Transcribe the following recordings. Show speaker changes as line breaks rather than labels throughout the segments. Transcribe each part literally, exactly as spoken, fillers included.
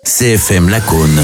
C F M Lacaune,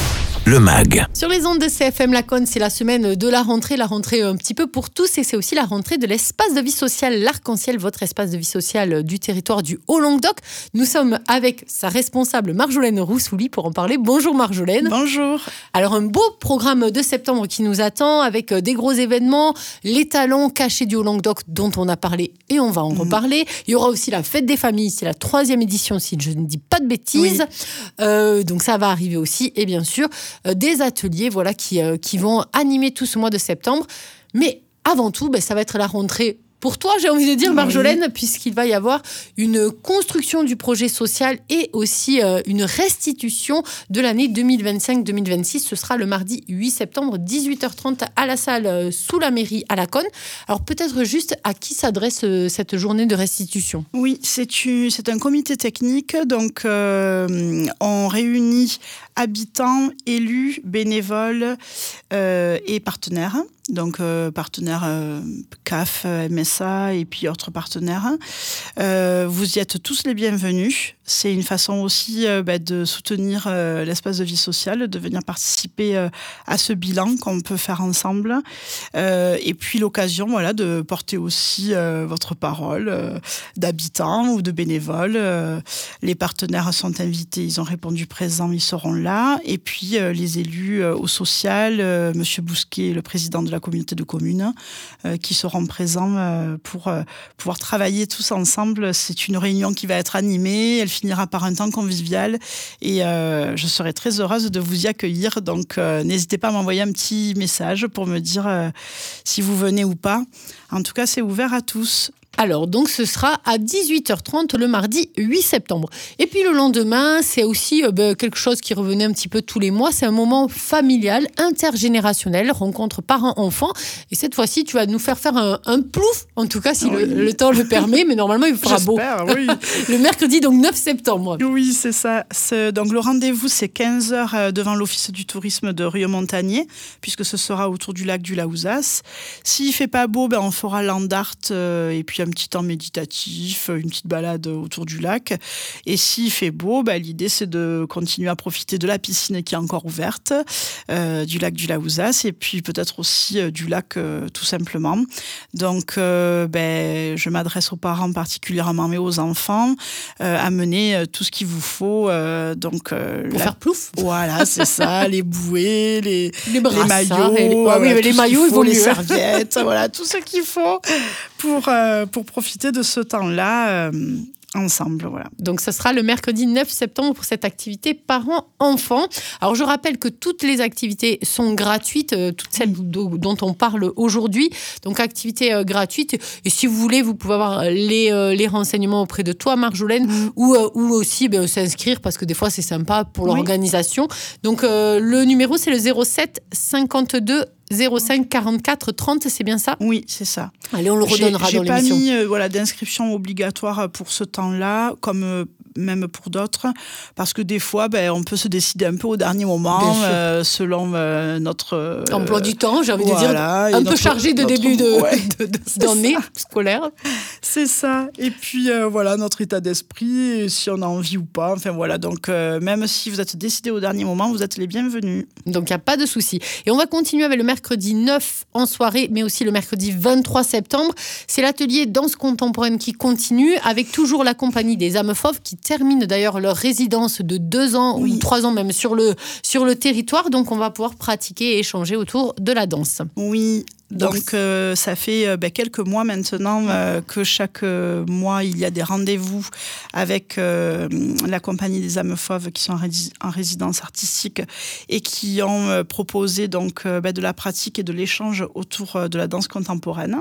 le M A G.
Sur les ondes de C F M Lacaune, c'est la semaine de la rentrée, la rentrée un petit peu pour tous, et c'est aussi la rentrée de l'espace de vie sociale L'Arc-en-Ciel, votre espace de vie sociale du territoire du Haut-Languedoc. Nous sommes avec sa responsable Marjolaine Roussouli pour en parler. Bonjour Marjolaine.
Bonjour.
Alors un beau programme de septembre qui nous attend avec des gros événements, les talents cachés du Haut-Languedoc dont on a parlé et on va en mmh. reparler. Il y aura aussi la fête des familles, c'est la troisième édition si je ne dis pas de bêtises. Oui. Euh, donc ça va arriver aussi, et bien sûr euh, des ateliers voilà, qui, euh, qui vont animer tout ce mois de septembre. Mais avant tout, ben, ça va être la rentrée pour toi, j'ai envie de dire, Marjolaine, oui. puisqu'il va y avoir une construction du projet social et aussi euh, une restitution de l'année deux mille vingt-cinq deux mille vingt-six. Ce sera le mardi huit septembre, dix-huit heures trente, à la salle euh, sous la mairie à Lacaune. Alors peut-être juste à qui s'adresse euh, cette journée de restitution ?
Oui, c'est, une, c'est un comité technique. Donc euh, on réunit habitants, élus, bénévoles euh, et partenaires. Donc euh, partenaires euh, C A F, M S A et puis autres partenaires. Euh, vous y êtes tous les bienvenus. C'est une façon aussi euh, bah, de soutenir euh, l'espace de vie sociale, de venir participer euh, à ce bilan qu'on peut faire ensemble. Euh, et puis l'occasion voilà, de porter aussi euh, votre parole euh, d'habitants ou de bénévoles. Euh, les partenaires sont invités, ils ont répondu présents, ils seront là. Et puis euh, les élus euh, au social, euh, Monsieur Bousquet, le président de la communauté de communes, euh, qui seront présents euh, pour euh, pouvoir travailler tous ensemble. C'est une réunion qui va être animée, elle finira par un temps convivial et euh, je serai très heureuse de vous y accueillir. Donc euh, n'hésitez pas à m'envoyer un petit message pour me dire euh, si vous venez ou pas. En tout cas, c'est ouvert à tous.
Alors, donc, ce sera à dix-huit heures trente le mardi huit septembre. Et puis, le lendemain, c'est aussi euh, ben, quelque chose qui revenait un petit peu tous les mois. C'est un moment familial, intergénérationnel, rencontre parents-enfants. Et cette fois-ci, tu vas nous faire faire un, un plouf, en tout cas, si oui. le, le temps le permet. Mais normalement, il fera
J'espère,
beau.
Oui.
Le mercredi, donc, neuf septembre.
Oui, c'est ça. C'est, donc, le rendez-vous, c'est quinze heures devant l'Office du tourisme de Rieux-Montagnier, puisque ce sera autour du lac du Laouzas. S'il ne fait pas beau, ben, on fera Landart euh, et puis un petit temps méditatif, une petite balade autour du lac. Et s'il fait beau, bah, l'idée c'est de continuer à profiter de la piscine qui est encore ouverte, euh, du lac du Laouzas et puis peut-être aussi euh, du lac euh, tout simplement. Donc euh, ben, je m'adresse aux parents particulièrement mais aux enfants, euh, amener euh, tout ce qu'il vous faut. Euh, donc, euh,
Pour
la...
faire plouf.
Voilà, c'est ça, les bouées, les,
les,
les maillots,
les... Ah, oui, mais les maillots, ils vont
les
mieux.
serviettes, voilà, tout ce qu'il faut pour, euh, pour profiter de ce temps-là euh, ensemble. Voilà.
Donc, ce sera le mercredi neuf septembre pour cette activité parents-enfants. Alors, je rappelle que toutes les activités sont gratuites, euh, toutes celles dont on parle aujourd'hui. Donc, activités euh, gratuites. Et si vous voulez, vous pouvez avoir les, euh, les renseignements auprès de toi, Marjolaine, mmh. ou, euh, ou aussi ben, s'inscrire parce que des fois, c'est sympa pour oui. l'organisation. Donc, euh, le numéro, c'est le zéro sept cinquante-deux zéro cinq quarante-quatre trente, c'est bien ça ?
Oui, c'est ça.
Allez, on le redonnera
j'ai,
dans
j'ai
l'émission.
J'ai pas mis euh, voilà, d'inscription obligatoire pour ce temps-là, comme euh, même pour d'autres, parce que des fois, ben, on peut se décider un peu au dernier moment, euh, selon euh, notre... Euh,
emploi du temps, j'ai envie
voilà,
de dire, un peu
notre,
chargé de
notre,
début de,
ouais,
de, de, d'année scolaire.
C'est ça. Et puis, euh, voilà, notre état d'esprit, et si on a envie ou pas. Enfin, voilà. Donc, euh, même si vous êtes décidé au dernier moment, vous êtes les bienvenus.
Donc, il n'y a pas de souci. Et on va continuer avec le mercredi neuf en soirée, mais aussi le mercredi vingt-trois septembre. C'est l'atelier danse contemporaine qui continue, avec toujours la compagnie des âmes fauves, qui termine d'ailleurs leur résidence de deux ans oui. ou trois ans même sur le, sur le territoire. Donc, on va pouvoir pratiquer et échanger autour de la danse.
Oui. Donc, Donc euh, ça fait euh, ben, quelques mois maintenant euh, que chaque euh, mois, il y a des rendez-vous avec euh, la compagnie des âmes fauves qui sont en, ré- en résidence artistique et qui ont euh, proposé donc, euh, ben, de la pratique et de l'échange autour euh, de la danse contemporaine.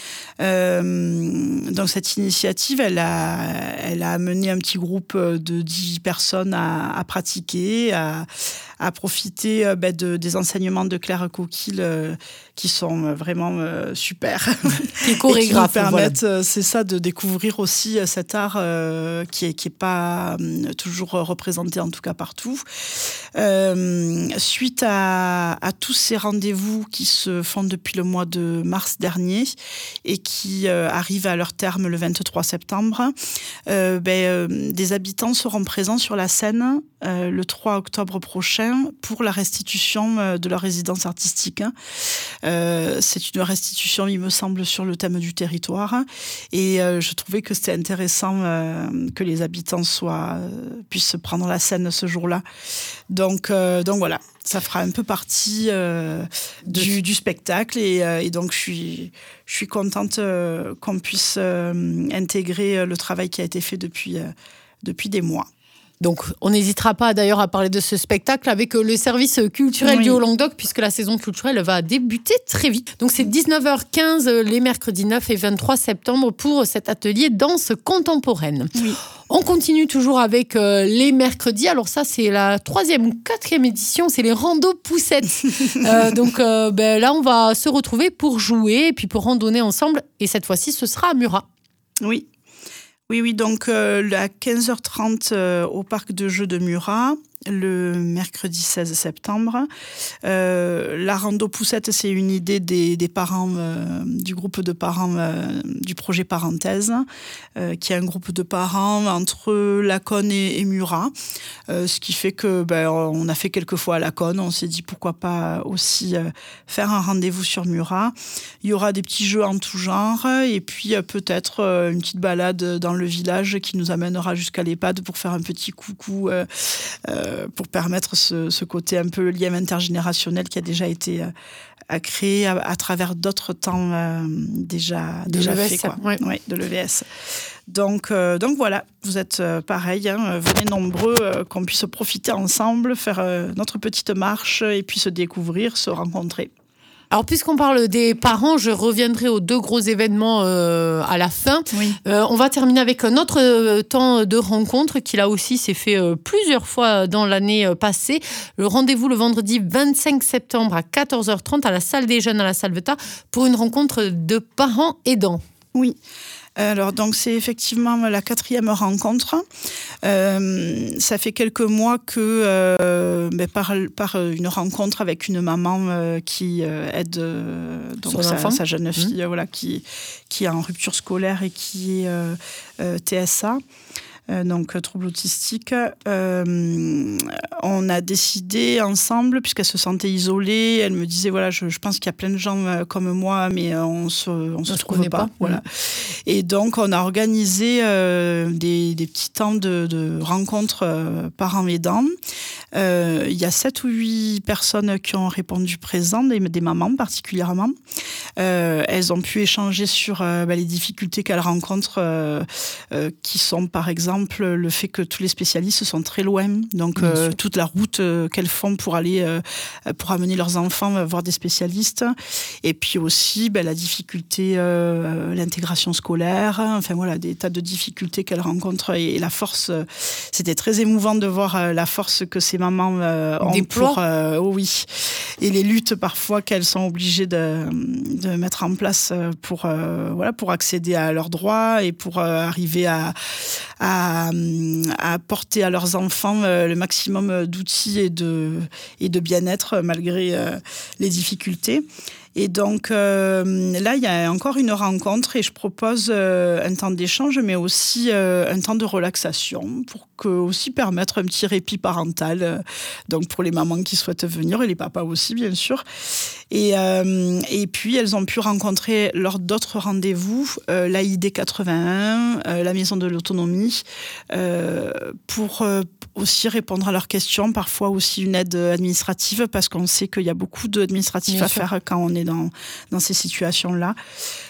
Euh, donc cette initiative, elle a, elle a amené un petit groupe de dix personnes à, à pratiquer, à, à profiter euh, ben, de, des enseignements de Claire Coquille euh, qui sont vraiment euh, super.
Qui chorégraphe.
Qui nous permettent, voilà. C'est ça, de découvrir aussi cet art euh, qui n'est qui est pas euh, toujours représenté, en tout cas partout. Euh, suite à, à tous ces rendez-vous qui se font depuis le mois de mars dernier et qui euh, arrivent à leur terme le vingt-trois septembre, euh, ben, euh, des habitants seront présents sur la scène euh, le trois octobre prochain pour la restitution euh, de leur résidence artistique. Euh, c'est une restitution, il me semble, sur le thème du territoire et euh, je trouvais que c'était intéressant euh, que les habitants soient, euh, puissent prendre la scène ce jour-là. Donc, euh, donc voilà, ça fera un peu partie euh, du, du spectacle et, euh, et donc je suis, je suis contente euh, qu'on puisse euh, intégrer le travail qui a été fait depuis, euh, depuis des mois.
Donc, on n'hésitera pas d'ailleurs à parler de ce spectacle avec le service culturel oui. du Haut-Languedoc, puisque la saison culturelle va débuter très vite. Donc, c'est dix-neuf heures quinze les mercredis neuf et vingt-trois septembre pour cet atelier danse contemporaine.
Oui.
On continue toujours avec euh, les mercredis. Alors ça, c'est la troisième ou quatrième édition, c'est les randos poussettes. euh, donc euh, ben, là, on va se retrouver pour jouer et puis pour randonner ensemble. Et cette fois-ci, ce sera à Murat.
Oui. Oui, oui, donc euh, à quinze heures trente euh, au parc de jeux de Murat, le mercredi seize septembre. Euh, la rando poussette, c'est une idée des, des parents, euh, du groupe de parents euh, du projet Parenthèse, euh, qui est un groupe de parents entre Laconne et, et Murat. Euh, ce qui fait que ben, on a fait quelques fois à Laconne, on s'est dit pourquoi pas aussi euh, faire un rendez-vous sur Murat. Il y aura des petits jeux en tout genre et puis euh, peut-être euh, une petite balade dans le village qui nous amènera jusqu'à l'EHPAD pour faire un petit coucou euh, euh, pour permettre ce, ce côté un peu lien intergénérationnel qui a déjà été euh, créé à, à travers d'autres temps euh, déjà,
de
déjà
l'E V S,
fait. Quoi.
Ouais.
Ouais, de l'E V S. Donc, euh, donc voilà, vous êtes euh, pareil, hein, venez nombreux, euh, qu'on puisse profiter ensemble, faire euh, notre petite marche et puis se découvrir, se rencontrer.
Alors, puisqu'on parle des parents, je reviendrai aux deux gros événements euh, à la fin.
Oui.
Euh, on va terminer avec un autre euh, temps de rencontre qui, là aussi, s'est fait euh, plusieurs fois dans l'année euh, passée. Le rendez-vous le vendredi vingt-cinq septembre à quatorze heures trente à la salle des jeunes à la Salvetat pour une rencontre de parents aidants.
Oui. Alors, donc, c'est effectivement la quatrième rencontre. Euh, ça fait quelques mois que, euh, ben, par, par une rencontre avec une maman euh, qui euh, aide euh, donc sa, sa jeune fille, mmh. voilà, qui, qui est en rupture scolaire et qui est euh, euh, T S A. Euh, donc trouble autistique, euh, on a décidé ensemble, puisqu'elle se sentait isolée, elle me disait, voilà, je, je pense qu'il y a plein de gens euh, comme moi, mais on se, on se trouve pas. pas. Voilà. Mmh. Et donc, on a organisé euh, des, des petits temps de, de rencontres euh, parents aidants. Euh, il y a sept ou huit personnes qui ont répondu présent, des, des mamans particulièrement. Euh, elles ont pu échanger sur euh, bah, les difficultés qu'elles rencontrent, euh, euh, qui sont par exemple le fait que tous les spécialistes sont très loin, donc euh, toute la route euh, qu'elles font pour aller euh, pour amener leurs enfants voir des spécialistes, et puis aussi bah, la difficulté, euh, l'intégration scolaire, enfin voilà, des tas de difficultés qu'elles rencontrent, et, et la force, euh, c'était très émouvant de voir euh, la force que ces mamans euh, ont
Déploie.
pour, euh, oh oui, et les luttes parfois qu'elles sont obligées de, de mettre en place pour euh, voilà, pour accéder à leurs droits et pour euh, arriver à, à À, à apporter à leurs enfants euh, le maximum d'outils et de, et de bien-être malgré euh, les difficultés. Et donc euh, là, il y a encore une rencontre et je propose euh, un temps d'échange, mais aussi euh, un temps de relaxation pour que, aussi permettre un petit répit parental, euh, donc pour les mamans qui souhaitent venir et les papas aussi, bien sûr. Et, euh, et puis, elles ont pu rencontrer lors d'autres rendez-vous euh, l'A I D quatre-vingt-un, euh, la Maison de l'Autonomie, euh, pour euh, aussi répondre à leurs questions, parfois aussi une aide administrative, parce qu'on sait qu'il y a beaucoup d'administratifs à faire quand on est dans, dans ces situations-là.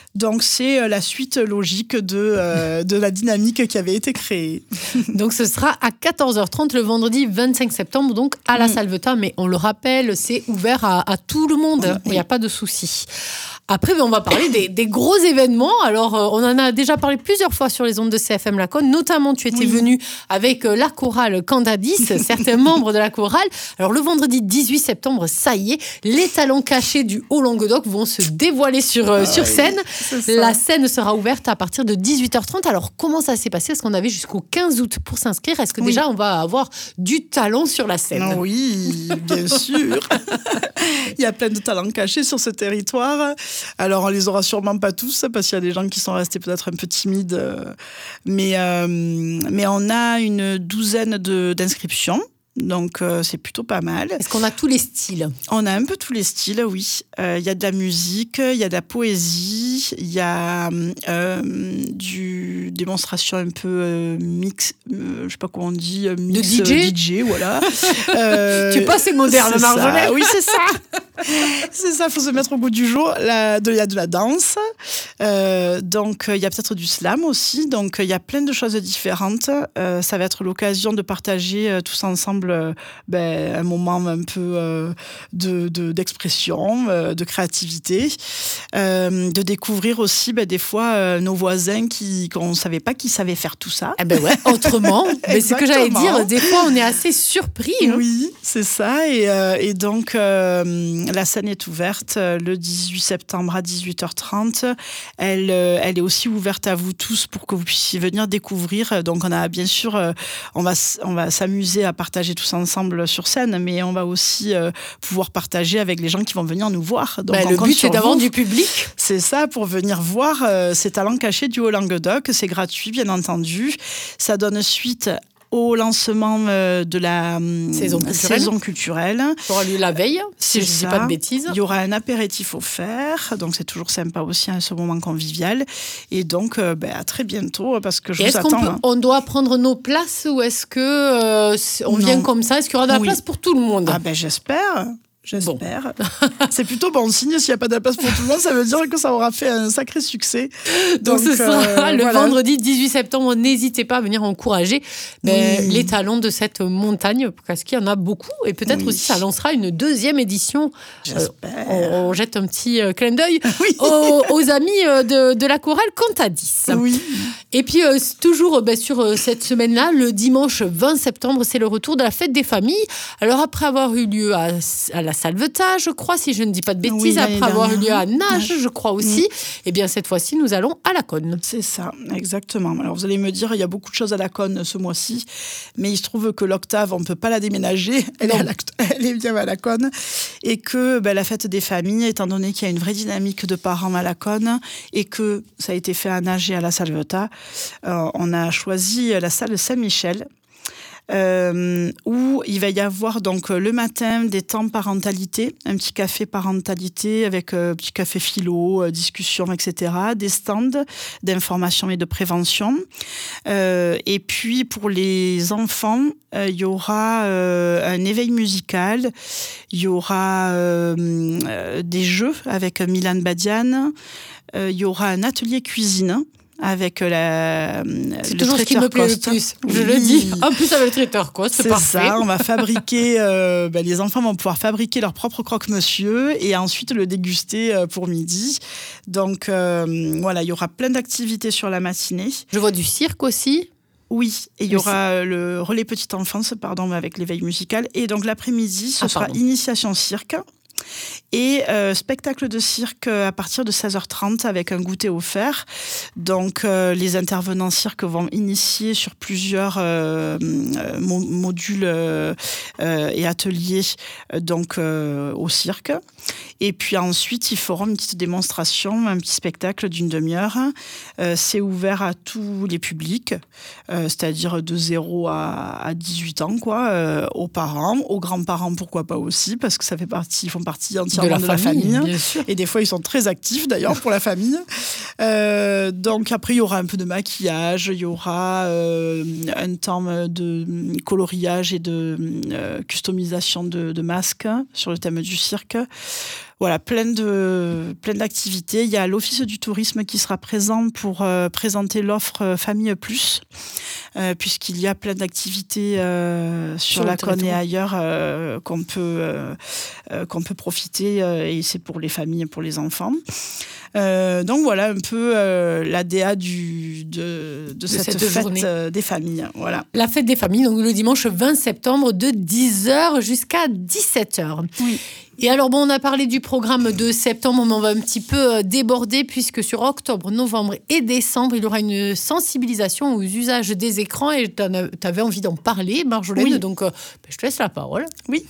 Donc, c'est la suite logique de, euh, de la dynamique qui avait été créée.
Donc, ce sera à quatorze heures trente le vendredi vingt-cinq septembre, donc à la mmh. Salvetat. Mais on le rappelle, c'est ouvert à, à tout le monde. Il oui. n'y a pas de souci. Après, on va parler des, des gros événements. Alors, euh, on en a déjà parlé plusieurs fois sur les ondes de C F M Laconne. Notamment, tu étais oui. venu avec euh, la chorale Candadis, certains membres de la chorale. Alors, le vendredi dix-huit septembre, ça y est, les talents cachés du Haut-Languedoc vont se dévoiler sur, euh, ah, sur scène. Oui, la scène sera ouverte à partir de dix-huit heures trente. Alors, comment ça s'est passé? Parce qu'on avait jusqu'au quinze août pour s'inscrire. Est-ce que oui. déjà, on va avoir du talent sur la scène?
Non, oui, bien sûr. Il y a plein de talents cachés sur ce territoire. Alors, on les aura sûrement pas tous, parce qu'il y a des gens qui sont restés peut-être un peu timides. Mais, euh, mais on a une douzaine de, d'inscriptions. Donc, euh, c'est plutôt pas mal.
Est-ce qu'on a tous les styles?
On a un peu tous les styles, oui. Il euh, y a de la musique, il y a de la poésie, il y a euh, du démonstration un peu euh, mix, euh, je sais pas comment on dit, mix
de D J,
D J voilà. euh,
tu es pas assez moderne, Marjolaine.
Oui, c'est ça. C'est ça, il faut se mettre au goût du jour. Il y a de la danse, euh, donc il y a peut-être du slam aussi. Donc il y a plein de choses différentes. Euh, ça va être l'occasion de partager euh, tous ensemble euh, ben, un moment un peu euh, de, de, d'expression, euh, de créativité, euh, de découvrir aussi ben, des fois euh, nos voisins qui, qu'on ne savait pas qu'ils savaient faire tout ça.
Eh ben ouais, autrement. Mais c'est ce que j'allais dire. Des fois, on est assez surpris. Hein.
Oui, c'est ça. Et, euh, et donc, euh, la scène est ouverte le dix-huit septembre à dix-huit heures trente. Elle, elle est aussi ouverte à vous tous pour que vous puissiez venir découvrir. Donc, on a bien sûr, on va, on va s'amuser à partager tous ensemble sur scène, mais on va aussi euh, pouvoir partager avec les gens qui vont venir nous voir. Donc,
bah, le but, c'est d'avoir du public.
C'est ça, pour venir voir euh, ces talents cachés du Haut-Languedoc. C'est gratuit, bien entendu. Ça donne suite au lancement euh, de la
saison culturelle.
saison culturelle.
Ça aura lieu la veille, si je ne dis pas de bêtises.
Il y aura un apéritif offert, donc c'est toujours sympa aussi, hein, ce moment convivial. Et donc, euh, ben, à très bientôt, parce que je
Et
vous
est-ce
attends.
Qu'on peut, on doit prendre nos places ou est-ce que euh, on non. vient comme ça? Est-ce qu'il y aura de la oui. place pour tout le monde?
Ah ben j'espère. J'espère. Bon. C'est plutôt bon signe s'il n'y a pas de place pour tout le monde, ça veut dire que ça aura fait un sacré succès.
Donc, Donc ce sera euh, le voilà. vendredi dix-huit septembre. N'hésitez pas à venir encourager oui. les talents de cette montagne, parce qu'il y en a beaucoup. Et peut-être oui. aussi ça lancera une deuxième édition.
J'espère.
Euh, on, on jette un petit euh, clin d'œil oui. aux, aux amis de, de la chorale Cantadis.
Oui.
Et puis euh, toujours ben, sur euh, cette semaine-là, le dimanche vingt septembre, c'est le retour de la fête des familles. Alors après avoir eu lieu à, à la Salvetat, je crois, si je ne dis pas de bêtises, oui, après avoir eu lieu à Nage, je crois aussi, mmh. et bien cette fois-ci, nous allons à Laconne.
C'est ça, exactement. Alors vous allez me dire, il y a beaucoup de choses à Laconne ce mois-ci, mais il se trouve que l'octave, on ne peut pas la déménager, elle, est, à la, elle est bien à Laconne, et que ben, la fête des familles, étant donné qu'il y a une vraie dynamique de parents à Laconne, et que ça a été fait à Nage et à la Salvetat, euh, on a choisi la salle Saint-Michel, Euh, où il va y avoir donc le matin des temps parentalité, un petit café parentalité avec un euh, petit café philo, euh, discussion, et cetera, des stands d'information et de prévention. Euh, et puis pour les enfants, euh, il y aura euh, un éveil musical, il y aura euh, euh, des jeux avec Milan Badian, euh, il y aura un atelier cuisine avec la
c'est le toujours ce qui me plaît Coste. Le plus, je oui. le dis. En plus avec le traiteur Coste, c'est, c'est parfait.
Ça, on va fabriquer, euh, ben, les enfants vont pouvoir fabriquer leur propre croque-monsieur et ensuite le déguster euh, pour midi. Donc euh, voilà, il y aura plein d'activités sur la matinée.
Je vois du cirque aussi.
Oui, et il y aura le relais petite enfance, pardon, avec l'éveil musical. Et donc l'après-midi, ce ah, sera pardon. Initiation cirque. Et euh, spectacle de cirque à partir de seize heures trente avec un goûter offert. Donc euh, les intervenants cirque vont initier sur plusieurs euh, mo- modules euh, euh, et ateliers euh, donc, euh, au cirque. Et puis ensuite, ils feront une petite démonstration, un petit spectacle d'une demi-heure. Euh, c'est ouvert à tous les publics, euh, c'est-à-dire de zéro à dix-huit ans, quoi, euh, aux parents, aux grands-parents, pourquoi pas aussi, parce que ça fait partie, ils font partie entièrement de la, de famille. La famille. Et des fois, ils sont très actifs, d'ailleurs, pour la famille. Euh, donc après, il y aura un peu de maquillage, il y aura euh, un temps de coloriage et de euh, customisation de, de masques sur le thème du cirque. Voilà, plein de plein d'activités. Il y a l'Office du tourisme qui sera présent pour euh, présenter l'offre euh, Famille Plus, euh, puisqu'il y a plein d'activités euh, sur, sur la Cône et ailleurs euh, qu'on peut euh, euh, qu'on peut profiter euh, et c'est pour les familles et pour les enfants. Euh, donc voilà un peu euh, l'A D A du, de, de, de cette, cette fête euh, des familles. Voilà.
La fête des familles, donc le dimanche vingt septembre de dix heures jusqu'à dix-sept heures.
Oui.
Et alors, bon, on a parlé du programme de septembre, mais on va un petit peu déborder puisque sur octobre, novembre et décembre, il y aura une sensibilisation aux usages des écrans et tu avais envie d'en parler, Marjolaine, oui. donc euh, je te laisse la parole.
Oui.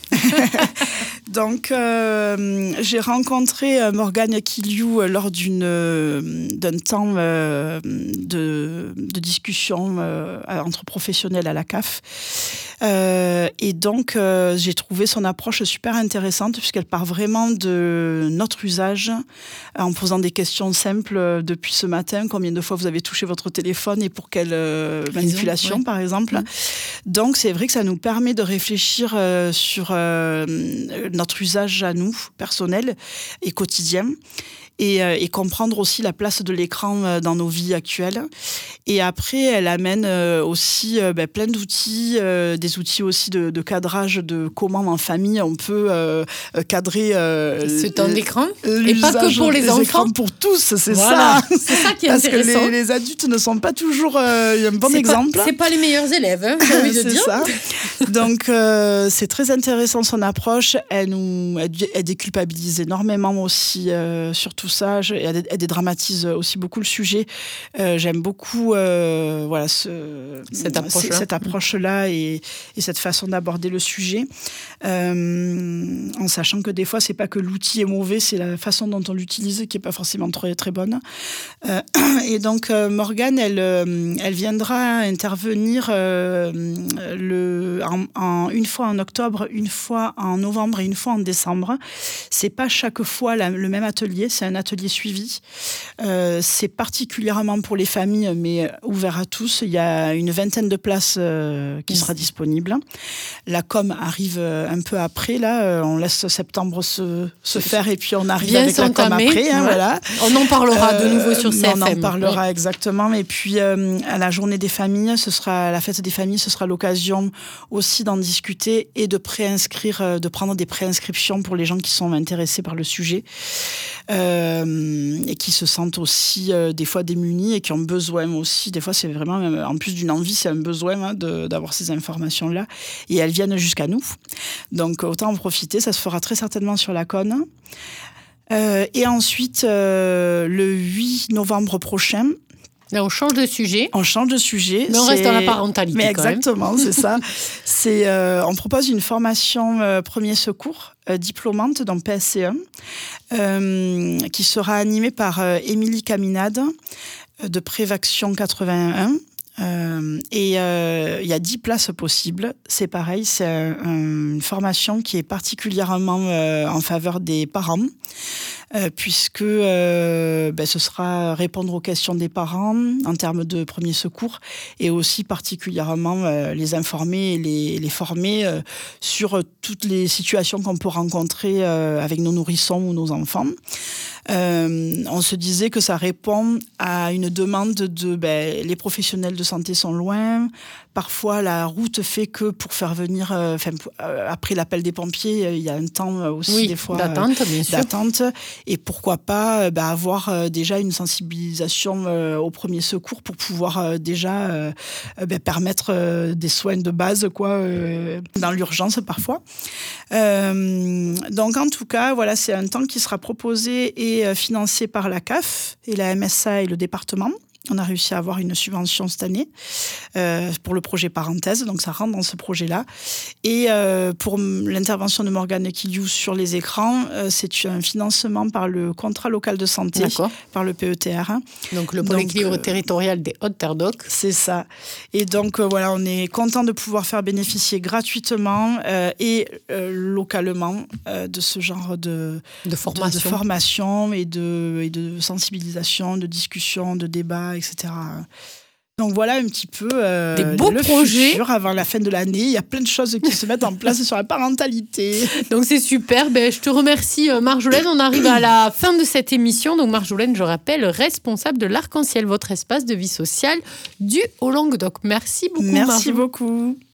Donc, euh, j'ai rencontré Morgane Quiliou lors d'une, d'un temps euh, de, de discussion euh, entre professionnels à la C A F. Euh, et donc, euh, j'ai trouvé son approche super intéressante puisqu'elle part vraiment de notre usage en posant des questions simples depuis ce matin. Combien de fois vous avez touché votre téléphone et pour quelle euh, manipulation, ouais. par exemple. Mmh. Donc, c'est vrai que ça nous permet de réfléchir euh, sur euh, notre usage à nous, personnel et quotidien. Et, euh, et comprendre aussi la place de l'écran euh, dans nos vies actuelles. Et après, elle amène euh, aussi euh, ben, plein d'outils, euh, des outils aussi de, de cadrage de comment en famille on peut euh, cadrer euh,
ce temps d'écran. Et pas que pour les enfants.
Pour tous, c'est
voilà.
ça.
C'est ça qui est
Parce
intéressant.
Parce que les, les adultes ne sont pas toujours euh, un bon
c'est
exemple.
Pas, c'est pas les meilleurs élèves, hein, j'ai envie de
c'est
dire.
Ça. Donc, euh, c'est très intéressant son approche. Elle nous, elle, elle déculpabilise énormément aussi euh, sur tout ça. Elle, elle dédramatise aussi beaucoup le sujet. Euh, j'aime beaucoup euh, voilà, ce,
cette approche-là,
cette approche-là et, et cette façon d'aborder le sujet. Euh, en sachant que des fois, c'est pas que l'outil est mauvais, c'est la façon dont on l'utilise qui est pas forcément très, très bonne. Euh, et donc, euh, Morgane, elle, elle viendra intervenir euh, le, en, en, une fois en octobre, une fois en novembre et une fois en décembre. C'est pas chaque fois la, le même atelier, c'est un atelier suivi. Euh, c'est particulièrement pour les familles, mais ouvert à tous. Il y a une vingtaine de places euh, qui sera disponible. La com arrive un peu après, là. On laisse septembre se, se faire et puis on arrive
Bien
avec
s'entamer.
La com après. Hein,
ouais.
voilà.
On en parlera euh, de nouveau sur C F M.
On en parlera
oui.
exactement. Et puis, euh, à la journée des familles, ce sera la fête des familles, ce sera l'occasion aussi d'en discuter et de préinscrire, de prendre des préinscriptions pour les gens qui sont intéressés par le sujet. Euh, et qui se sentent aussi euh, des fois démunis et qui ont besoin aussi, des fois c'est vraiment, en plus d'une envie, c'est un besoin hein, de, d'avoir ces informations-là. Et elles viennent jusqu'à nous. Donc autant en profiter, ça se fera très certainement sur la Cône. Euh, et ensuite, euh, le huit novembre prochain,
là, on change de sujet.
On change de sujet.
Mais on
c'est...
reste dans la parentalité.
Mais
quand
exactement,
même.
c'est ça. C'est, euh, on propose une formation euh, premier secours euh, diplômante dans P S C un euh, qui sera animée par euh, Émilie Caminade euh, de Prévaction quatre-vingt-un. Euh, et il euh, y a dix places possibles. C'est pareil, c'est un, un, une formation qui est particulièrement euh, en faveur des parents. Euh, puisque euh, ben, ce sera répondre aux questions des parents en termes de premier secours et aussi particulièrement euh, les informer et les, les former euh, sur toutes les situations qu'on peut rencontrer euh, avec nos nourrissons ou nos enfants. Euh, on se disait que ça répond à une demande de ben, les professionnels de santé sont loin. Parfois, la route fait que pour faire venir, euh, euh, après l'appel des pompiers, euh, il y a un temps aussi
oui,
des fois
d'attente,
euh,
bien sûr.
d'attente. Et pourquoi pas euh, bah, avoir euh, déjà une sensibilisation euh, au premier secours pour pouvoir euh, déjà euh, bah, permettre euh, des soins de base quoi, euh, dans l'urgence parfois. Euh, donc en tout cas, voilà, c'est un temps qui sera proposé et euh, financé par la C A F et la M S A et le département. On a réussi à avoir une subvention cette année euh, pour le projet Parenthèse, donc ça rentre dans ce projet-là. Et euh, pour l'intervention de Morgane Quiliou sur les écrans, euh, c'est un financement par le contrat local de santé,
D'accord.
par le P E T R.
Donc le pôle équilibre euh, territorial des Hautes-Terre-d'Oc.
C'est ça. Et donc euh, voilà, on est content de pouvoir faire bénéficier gratuitement euh, et euh, localement euh, de ce genre de,
de formation,
de, de formation et, de, et de sensibilisation, de discussion, de débat, et cetera. Donc voilà un petit peu euh,
des beaux
le
projets
futur avant la fin de l'année. Il y a plein de choses qui se mettent en place sur la parentalité.
Donc c'est super. Ben, je te remercie Marjolaine. On arrive à la fin de cette émission. Donc Marjolaine, je rappelle, responsable de l'Arc-en-Ciel, votre espace de vie sociale du Haut-Languedoc. Merci beaucoup.
Merci
Marjolaine.
beaucoup.